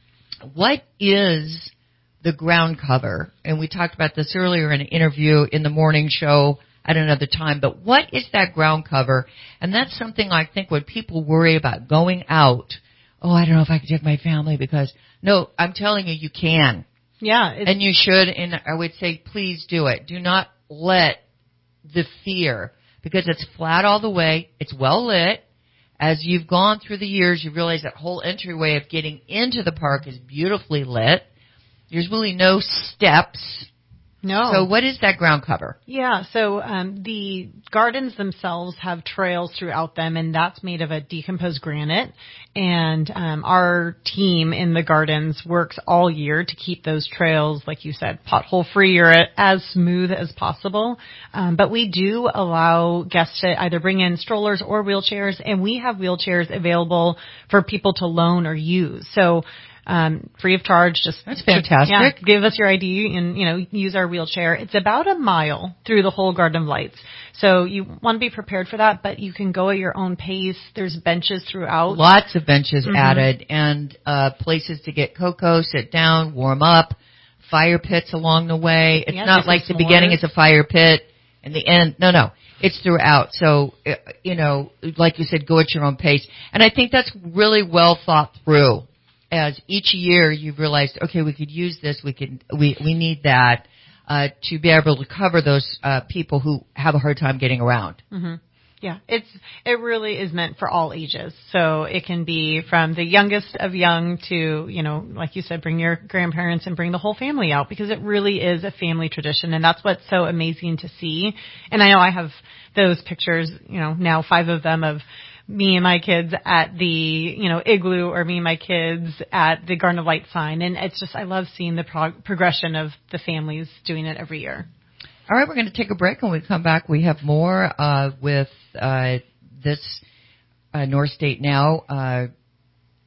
S2: What is the ground cover? And we talked about this earlier in an interview in the morning show at another time. But what is that ground cover? And that's something I think when people worry about going out. Oh, I don't know if I can take my family because, no, I'm telling you, you can.
S4: Yeah.
S2: And you should, and I would say, please do it. Do not let the fear, because it's flat all the way, it's well lit. As you've gone through the years, you realize that whole entryway of getting into the park is beautifully lit. There's really no steps.
S4: No.
S2: So what is that ground cover?
S4: Yeah, so um, the gardens themselves have trails throughout them, and that's made of a decomposed granite. And um, our team in the gardens works all year to keep those trails, like you said, pothole-free or as smooth as possible. Um, but we do allow guests to either bring in strollers or wheelchairs, and we have wheelchairs available for people to loan or use. So Um, free of charge, just
S2: that's fantastic.
S4: Yeah, give us your I D and, you know, use our wheelchair. It's about a mile through the whole Garden of Lights. So you want to be prepared for that, but you can go at your own pace. There's benches throughout.
S2: Lots of benches
S4: mm-hmm.
S2: added and uh, places to get cocoa, sit down, warm up, fire pits along the way. It's
S4: yeah,
S2: not like the beginning is a fire pit and the end. No, no. It's throughout. So, you know, like you said, go at your own pace. And I think that's really well thought through. As each year you've realized, okay, we could use this, we could, we, we need that, uh, to be able to cover those, uh, people who have a hard time getting around.
S4: Mm-hmm. Yeah, it's, it really is meant for all ages. So it can be from the youngest of young to, you know, like you said, bring your grandparents and bring the whole family out because it really is a family tradition. And that's what's so amazing to see. And I know I have those pictures, you know, now five of them of me and my kids at the, you know, igloo or me and my kids at the Garden of Light sign. And it's just, I love seeing the prog- progression of the families doing it every year.
S2: All right, we're going to take a break. When we come back, we have more uh, with uh, this uh, North State Now uh,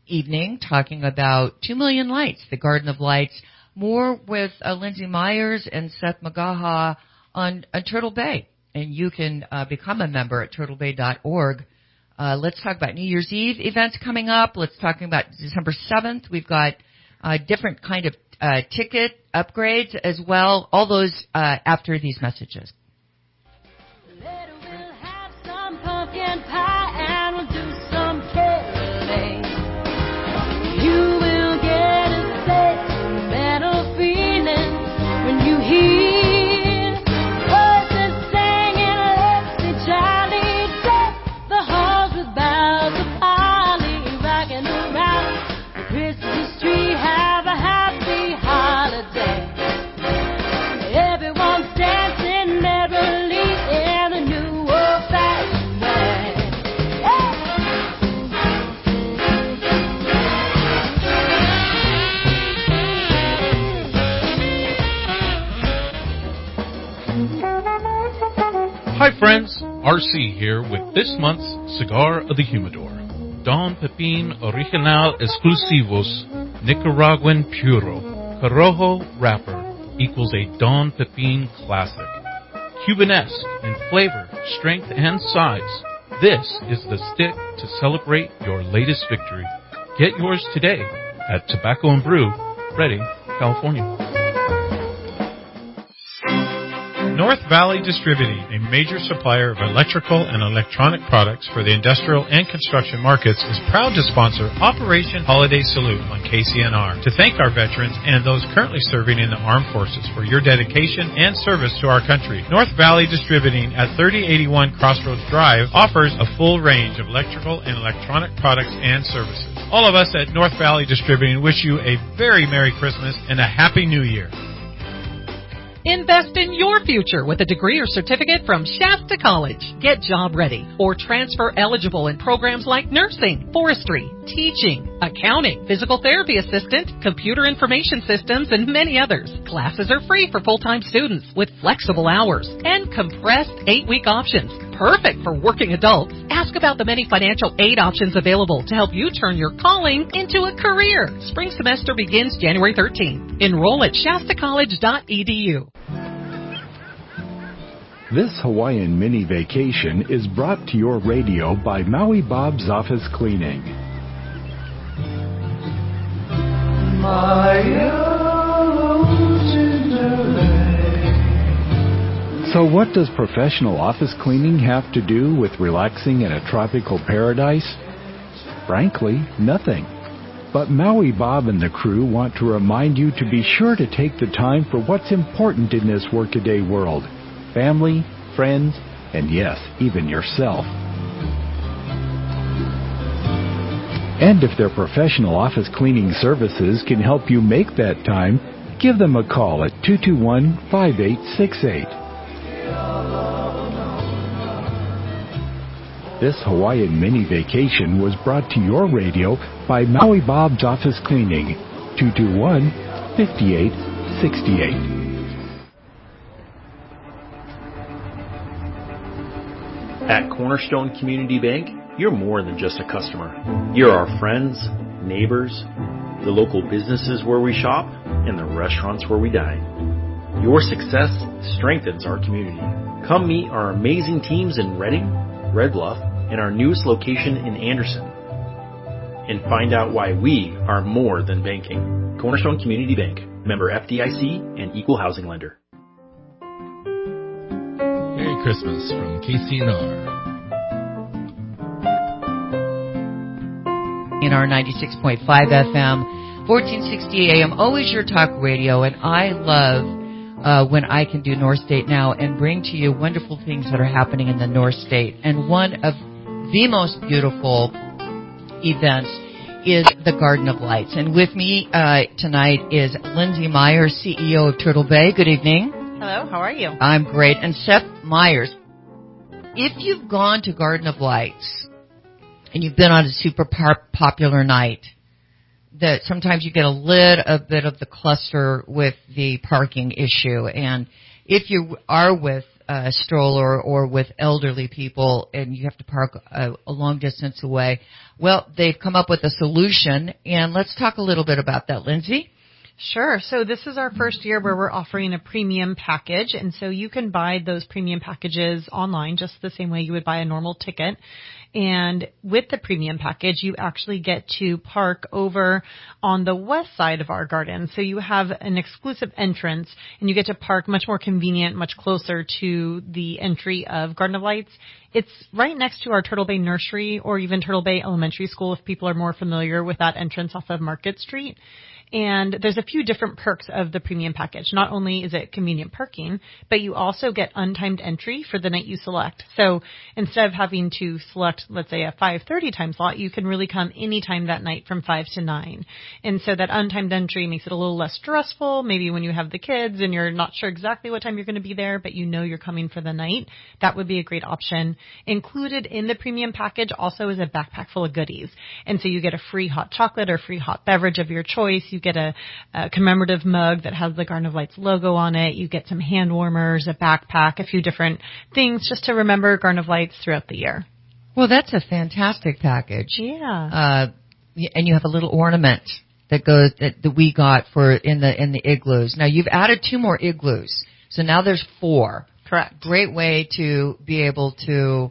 S2: evening talking about Two Million Lights, the Garden of Lights. More with uh, Lindsay Myers and Seth Magaha on, on Turtle Bay. And you can uh, become a member at turtle bay dot org. Uh, let's talk about New Year's Eve events coming up. Let's talk about December seventh. We've got uh, different kind of uh, ticket upgrades as well. All those uh, after these messages.
S12: Later we'll have some pumpkin pie and we'll do some caroling. You will get a sentimental feeling when you hear voices singing "Let's Be Jolly." Deck the halls with boughs of holly, rocking around the Christmas tree. Have a happy holiday. Everyone's dancing merrily in a new old-fashioned way.
S17: Hi friends, R C here with this month's Cigar of the Humidor. Don Pepin Original Exclusivos Nicaraguan Puro Corojo Wrapper equals a Don Pepin classic. Cubanesque in flavor, strength, and size, this is the stick to celebrate your latest victory. Get yours today at Tobacco and Brew, Redding, California.
S18: North Valley Distributing, a major supplier of electrical and electronic products for the industrial and construction markets, is proud to sponsor Operation Holiday Salute on K C N R to thank our veterans and those currently serving in the armed forces for your dedication and service to our country. North Valley Distributing at thirty eighty-one Crossroads Drive offers a full range of electrical and electronic products and services. All of us at North Valley Distributing wish you a very Merry Christmas and a Happy New Year.
S19: Invest in your future with a degree or certificate from Shasta College. Get job ready or transfer eligible in programs like nursing, forestry, teaching, accounting, physical therapy assistant, computer information systems, and many others. Classes are free for full-time students with flexible hours and compressed eight-week options. Perfect for working adults. Ask about the many financial aid options available to help you turn your calling into a career. Spring semester begins January thirteenth. Enroll at shasta college dot e d u.
S20: This Hawaiian mini vacation is brought to your radio by Maui Bob's Office Cleaning. So what does professional office cleaning have to do with relaxing in a tropical paradise? Frankly, nothing. But Maui Bob and the crew want to remind you to be sure to take the time for what's important in this workaday world. Family, friends, and yes, even yourself. And if their professional office cleaning services can help you make that time, give them a call at two two one, five eight six eight. This Hawaiian mini vacation was brought to your radio by Maui Bob's Office Cleaning, two two one, five eight six eight.
S21: At Cornerstone Community Bank, you're more than just a customer. You're our friends, neighbors, the local businesses where we shop, and the restaurants where we dine. Your success strengthens our community. Come meet our amazing teams in Redding, Red Bluff, and our newest location in Anderson. And find out why we are more than banking. Cornerstone Community Bank, member F D I C and equal housing lender.
S22: Merry Christmas from K C N R.
S2: In our ninety-six point five F M, fourteen sixty A M, always your talk radio, and I love uh, when I can do North State Now and bring to you wonderful things that are happening in the North State. And one of the most beautiful events is the Garden of Lights. And with me uh, tonight is Lindsay Myers, C E O of Turtle Bay. Good evening.
S4: Hello, how are you?
S2: I'm great. And Seth Myers, if you've gone to Garden of Lights and you've been on a super popular night, that sometimes you get a little bit of the cluster with the parking issue. And if you are with a stroller or with elderly people and you have to park a, a long distance away. Well, they've come up with a solution, and let's talk a little bit about that, Lindsay.
S4: Sure. So this is our first year where we're offering a premium package. And so you can buy those premium packages online just the same way you would buy a normal ticket. And with the premium package, you actually get to park over on the west side of our garden. So you have an exclusive entrance and you get to park much more convenient, much closer to the entry of Garden of Lights. It's right next to our Turtle Bay Nursery or even Turtle Bay Elementary School if people are more familiar with that entrance off of Market Street. And there's a few different perks of the premium package. Not only is it convenient parking, but you also get untimed entry for the night you select. So instead of having to select, let's say, a five thirty time slot, you can really come anytime that night from five to nine. And so that untimed entry makes it a little less stressful. Maybe when you have the kids and you're not sure exactly what time you're going to be there, but you know you're coming for the night, that would be a great option. Included in the premium package also is a backpack full of goodies. And so you get a free hot chocolate or free hot beverage of your choice. You get a, a commemorative mug that has the Garden of Lights logo on it. You get some hand warmers, a backpack, a few different things just to remember Garden of Lights throughout the year.
S2: Well, that's a fantastic package.
S4: Yeah.
S2: Uh, and you have a little ornament that goes that, that we got for in the in the igloos. Now you've added two more igloos, so now there's four.
S4: Correct.
S2: Great way to be able to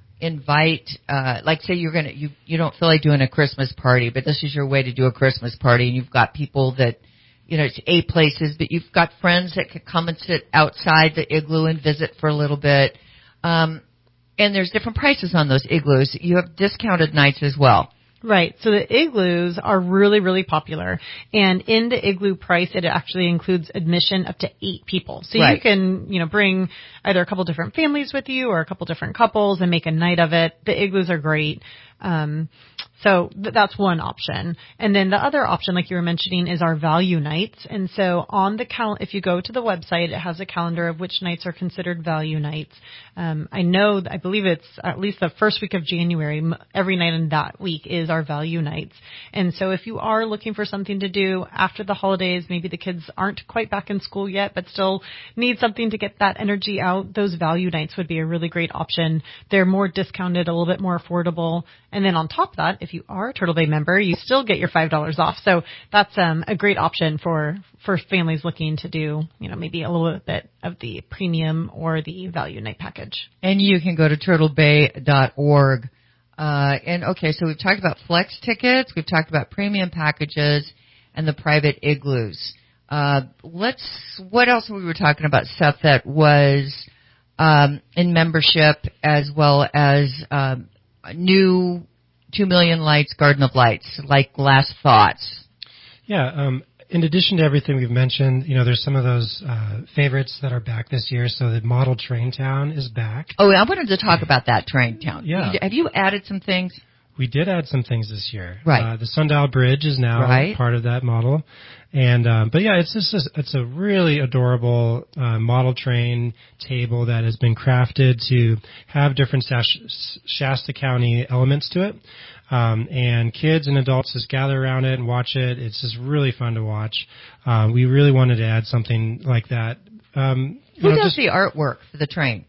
S2: invite, uh, like say you're gonna, you, you don't feel like doing a Christmas party, but this is your way to do a Christmas party, and you've got people that, you know, it's eight places, but you've got friends that could come and sit outside the igloo and visit for a little bit. Um, and there's different prices on those igloos. You have discounted nights as well.
S4: Right. So the igloos are really, really popular. And in the igloo price, it actually includes admission up to eight people. So
S2: right.
S4: you can, you know, bring either a couple different families with you or a couple different couples and make a night of it. The igloos are great. Um, so th- that's one option. And then the other option, like you were mentioning, is our value nights. And so on the cal- if you go to the website, it has a calendar of which nights are considered value nights. Um, I know, I believe it's at least the first week of January. M- every night in that week is our value nights. And so if you are looking for something to do after the holidays, maybe the kids aren't quite back in school yet, but still need something to get that energy out, those value nights would be a really great option. They're more discounted, a little bit more affordable. And then on top of that, if you are a Turtle Bay member, you still get your five dollars off. So that's um, a great option for, for families looking to do, you know, maybe a little bit of the premium or the value night package.
S2: And you can go to turtle bay dot org. Uh, and okay, so we've talked about flex tickets, we've talked about premium packages, and the private igloos. Uh, let's, what else we were talking about, Seth, that was um, in membership as well as um, new two million Lights, Garden of Lights, like last thoughts.
S5: Yeah, um, in addition to everything we've mentioned, you know, there's some of those uh, favorites that are back this year. So the model Train Town is back.
S2: Oh, I wanted to talk about that Train Town.
S5: Yeah.
S2: Have you added some things?
S5: We did add some things this year.
S2: Right.
S5: Uh, the Sundial Bridge is now
S2: right.
S5: part of that model. And, um, but yeah, it's just, a, it's a really adorable, uh, model train table that has been crafted to have different Shasta County elements to it. Um, and kids and adults just gather around it and watch it. It's just really fun to watch. Uh, we really wanted to add something like that. Um,
S2: Who
S5: you know,
S2: does
S5: just,
S2: the artwork for the train?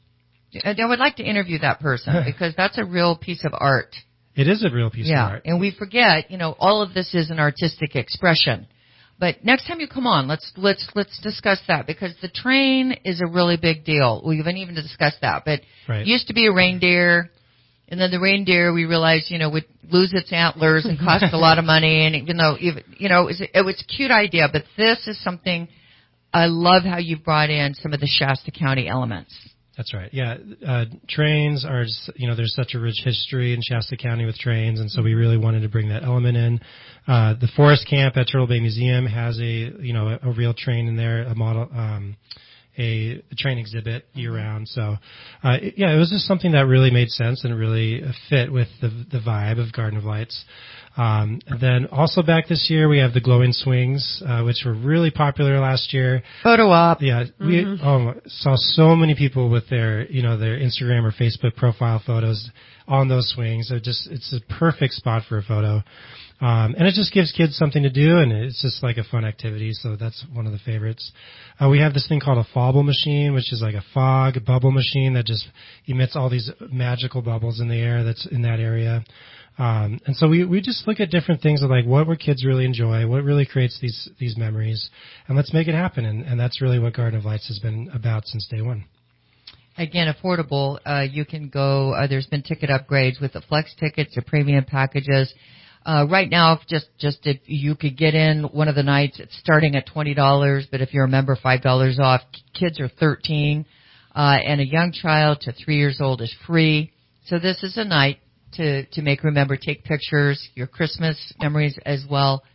S2: I would like to interview that person because that's a real piece of art.
S5: It is a real piece
S2: yeah.
S5: of art.
S2: And we forget, you know, all of this is an artistic expression. But next time you come on, let's let's let's discuss that because the train is a really big deal. We haven't even discussed that, but
S5: right.
S2: it used to be a reindeer, and then the reindeer we realized, you know, would lose its antlers and cost a lot of money. And even though, you know, it was, it was a cute idea, but this is something I love how you brought in some of the Shasta County elements.
S5: That's right. Yeah, uh, trains are, you know, there's such a rich history in Shasta County with trains, and so we really wanted to bring that element in. Uh, the Forest Camp at Turtle Bay Museum has a, you know, a, a real train in there, a model, um, a, a train exhibit year round. So, uh, it, yeah, it was just something that really made sense and really fit with the the vibe of Garden of Lights. Um, and then also back this year, we have the glowing swings, uh, which were really popular last year.
S2: Photo op.
S5: Yeah, we
S2: Mhm.
S5: oh, saw so many people with their, you know, their Instagram or Facebook profile photos on those swings. It just, it's a perfect spot for a photo. Um, and it just gives kids something to do, and it's just like a fun activity, so that's one of the favorites. Uh, we have this thing called a Fauble machine, which is like a fog bubble machine that just emits all these magical bubbles in the air that's in that area. Um, and so we, we just look at different things of like what would kids really enjoy, what really creates these, these memories, and let's make it happen. And, and that's really what Garden of Lights has been about since day one.
S2: Again, affordable. Uh, you can go, uh, there's been ticket upgrades with the flex tickets or premium packages. Uh, right now, if just, just if you could get in one of the nights, it's starting at twenty dollars, but if you're a member, five dollars off. Kids are thirteen, uh, and a young child to three years old is free. So this is a night to, to make remember, take pictures, your Christmas memories as well.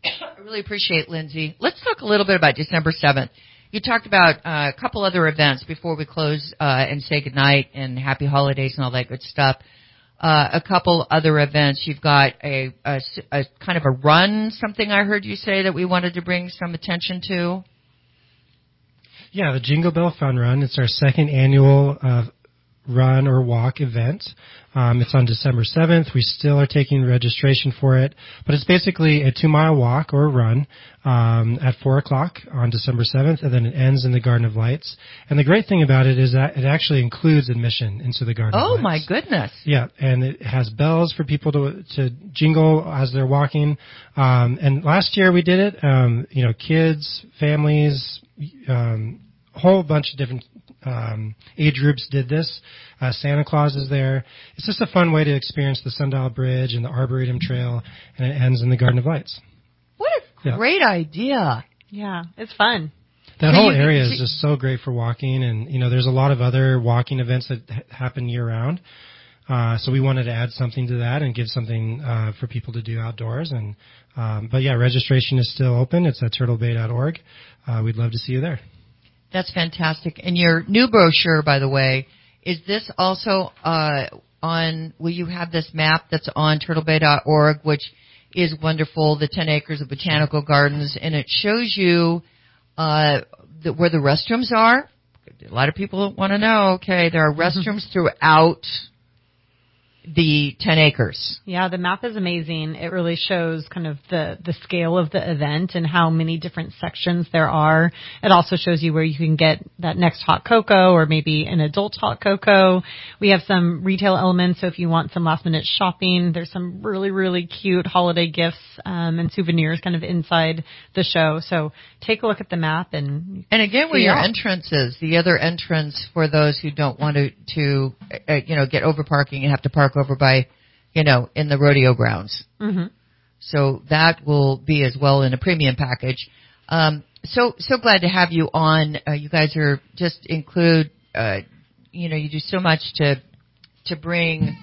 S2: I really appreciate Lindsay. Let's talk a little bit about December seventh. You talked about uh, a couple other events before we close uh, and say goodnight and happy holidays and all that good stuff. Uh, a couple other events. You've got a, a, a kind of a run, something I heard you say that we wanted to bring some attention to.
S5: Yeah, the Jingle Bell Fun Run. It's our second annual uh, run or walk event. Um, it's on December seventh. We still are taking registration for it, but it's basically a two-mile walk or run um, at four o'clock on December seventh, and then it ends in the Garden of Lights. And the great thing about it is that it actually includes admission into the Garden
S2: Oh,
S5: of Lights.
S2: my goodness.
S5: Yeah, and it has bells for people to to jingle as they're walking. Um, and last year we did it, um, you know, kids, families, um, a whole bunch of different um, age groups did this. Uh, Santa Claus is there. It's just a fun way to experience the Sundial Bridge and the Arboretum Trail, and it ends in the Garden of Lights.
S2: What a
S5: Yeah.
S2: great idea.
S4: Yeah, it's fun.
S5: That
S2: So
S5: whole
S2: you-
S5: area
S2: so-
S5: is just so great for walking, and you know, there's a lot of other walking events that ha- happen year round. Uh, so we wanted to add something to that and give something uh, for people to do outdoors. And um, but yeah, registration is still open. It's at turtle bay dot org. Uh, we'd love to see you there.
S2: That's fantastic. And your new brochure, by the way, is this also uh, on, will you have this map that's on turtle bay dot org, which is wonderful, the ten acres of botanical gardens, and it shows you uh, the, where the restrooms are. A lot of people want to know, okay, there are restrooms throughout the ten acres.
S4: Yeah, the map is amazing. It really shows kind of the, the scale of the event and how many different sections there are. It also shows you where you can get that next hot cocoa or maybe an adult hot cocoa. We have some retail elements, so if you want some last minute shopping, there's some really, really cute holiday gifts um, and souvenirs kind of inside the show. So take a look at the map. And
S2: And again, where
S4: see
S2: your
S4: out.
S2: entrance is, the other entrance for those who don't want to, to uh, you know, get over parking and have to park over by, you know, in the rodeo grounds.
S4: Mm-hmm.
S2: So that will be as well in a premium package. Um, so, so glad to have you on. Uh, you guys are just include, uh, you know, you do so much to, to bring,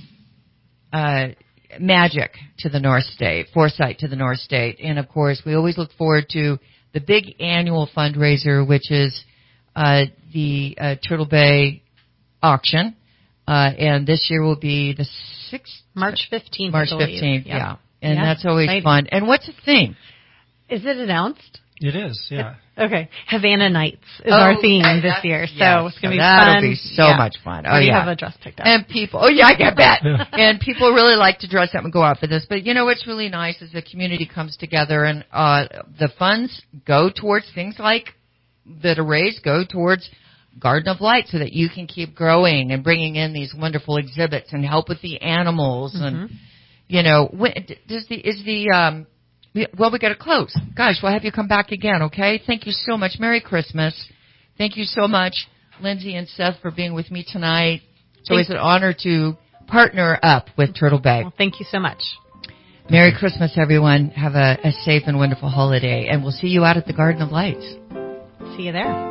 S2: uh, magic to the North State, foresight to the North State. And of course, we always look forward to the big annual fundraiser, which is, uh, the, uh, Turtle Bay auction. Uh, and this year will be the sixth,
S4: March fifteenth.
S2: March
S4: I believe.
S2: fifteenth,
S4: Yep.
S2: yeah. And
S4: Yeah,
S2: that's always
S4: exciting.
S2: fun. And what's the theme?
S4: Is it announced?
S5: It is, yeah.
S4: Okay. Havana Nights is
S2: Oh,
S4: our theme
S2: okay,
S4: this
S2: that's-
S4: year. So
S2: yes.
S4: it's going to be
S2: That'll
S4: fun.
S2: be so
S4: Yeah.
S2: much fun. Oh,
S4: Already
S2: yeah.
S4: have a dress picked out.
S2: And people, oh yeah, I get that. And people really like to dress up and go out for this. But you know what's really nice is the community comes together, and uh the funds go towards things like that are raised go towards Garden of Light, so that you can keep growing and bringing in these wonderful exhibits and help with the animals.
S4: Mm-hmm.
S2: And you know, when, does the is the um we- well, we got to close. Gosh, we'll have you come back again, okay? Thank you so much. Merry Christmas. Thank you so much, Lindsay and Seth, for being with me tonight. It's always an honor to partner up with Turtle Bay.
S4: Well, thank you so much.
S2: Merry Christmas, everyone. Have a, a safe and wonderful holiday, and we'll see you out at the Garden of Lights.
S4: See you there.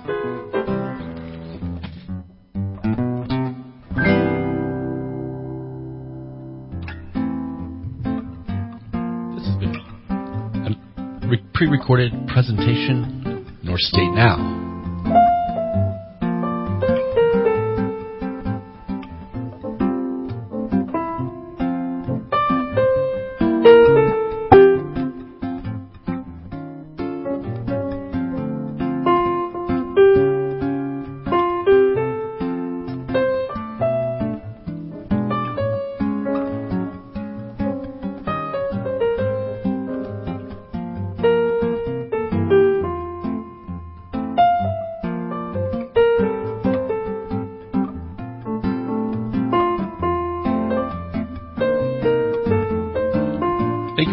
S22: This has been a re- pre-recorded presentation, North State Now.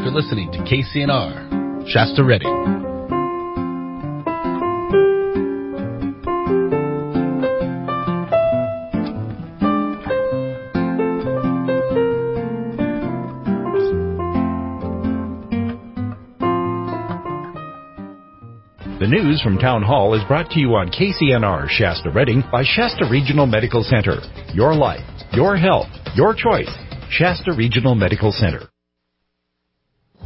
S22: You're listening to K C N R, Shasta Redding.
S1: The news from Town Hall is brought to you on K C N R Shasta Redding by Shasta Regional Medical Center. Your life, your health, your choice. Shasta Regional Medical Center.